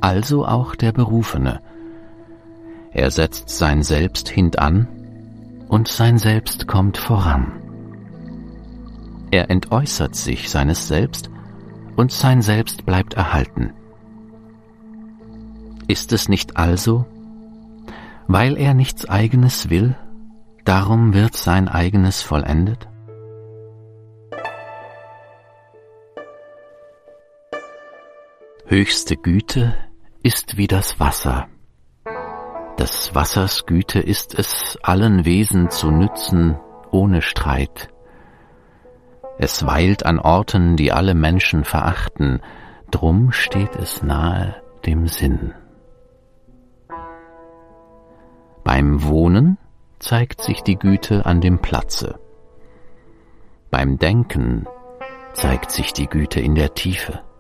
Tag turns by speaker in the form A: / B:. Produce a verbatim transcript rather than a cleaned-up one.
A: also auch der Berufene. Er setzt sein Selbst hintan, und sein Selbst kommt voran. Er entäußert sich seines Selbst, und sein Selbst bleibt erhalten. Ist es nicht also? Weil er nichts Eigenes will, darum wird sein Eigenes vollendet? Höchste Güte ist wie das Wasser. Des Wassers Güte ist es, allen Wesen zu nützen, ohne Streit. Es weilt an Orten, die alle Menschen verachten, drum steht es nahe dem Sinn. Beim Wohnen zeigt sich die Güte an dem Platze. Beim Denken zeigt sich die Güte in der Tiefe.